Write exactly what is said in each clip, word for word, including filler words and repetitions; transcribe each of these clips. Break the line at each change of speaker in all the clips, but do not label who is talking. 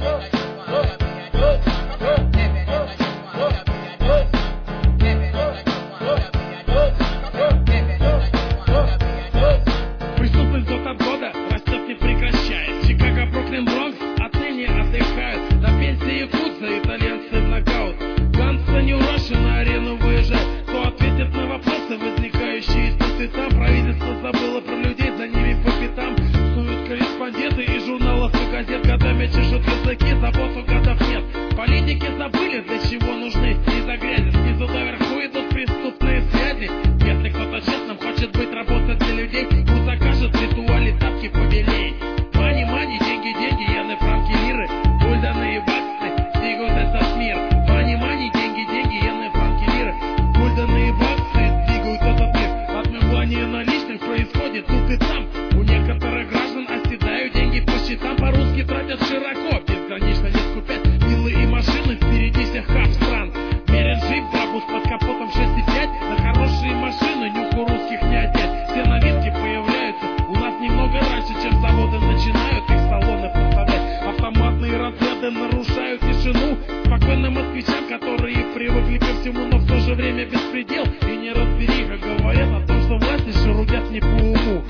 Преступность год от года растет не прекращает. Чикаго, Бруклин, Бронкс отныне отдыхают. До пенсии якутцы, итальянцы в нокаут. Ганса Нью Раша на арену выезжает. Кто ответит на вопросы, возникающие тут и там? Правительство забыло про людей, за ними по пятам снуют корреспонденты из журналов и газет. Годами чешут языки, забот у гадов нет. Политики забыли, для чего нужны из-за грязи. Снизу доверху идут преступные связи. Если кто-то честным хочет быть, работать для людей, пусть закажет в ритуале тапки побелей. Мани, мани, деньги, деньги, иены, франки, лиры, гульданы и баксы двигают этот мир. Мани, мани, деньги, деньги, иены, франки, лиры, гульданы и баксы двигают этот мир. Отмывание наличных происходит тут и там. У некоторых граждан оседают деньги по счетам. По-русски тратят широко, безгранично не скупят. Виллы и машины впереди всех хаб стран. Мерят джип, брабус под капотом шесть и пять. На хорошие машины нюху русских не одет. Все новинки появляются у нас немного раньше, чем заводы начинают их салоны поставлять. Автоматные разряды нарушают тишину спокойным москвичам, которые привыкли ко всему, но в то же время беспредел и неразбериха говорят о том, что власти шурудят не по уму.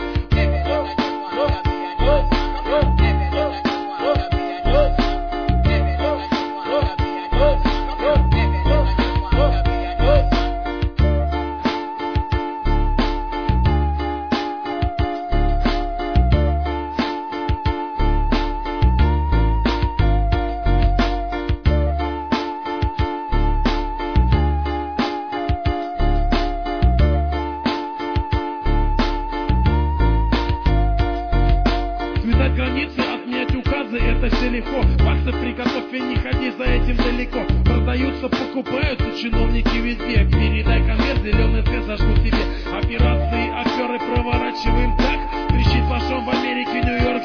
Связать границы, отменять указы, это все легко. Баксы приготовь и не ходи за этим далеко. Продаются, покупаются чиновники везде. Передай конверт, зеленый цвет зажгу себе. Операции, аферы проворачиваем так. Трещит фашом в Америке, Нью-Йорк